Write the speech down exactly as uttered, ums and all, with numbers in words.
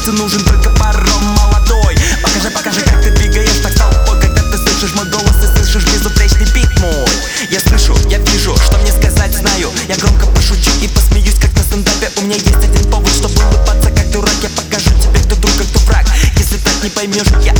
сердцу нужен только паром молодой. Покажи, покажи, как ты двигаешь так толпой, когда ты слышишь мой голос и слышишь безупречный бит мой. Я слышу, я вижу, что мне сказать знаю. Я громко пошучу и посмеюсь, как на стендапе. У меня есть один повод, чтобы улыбаться как дурак. Я покажу тебе, кто друг, а кто враг. Если так не поймешь, я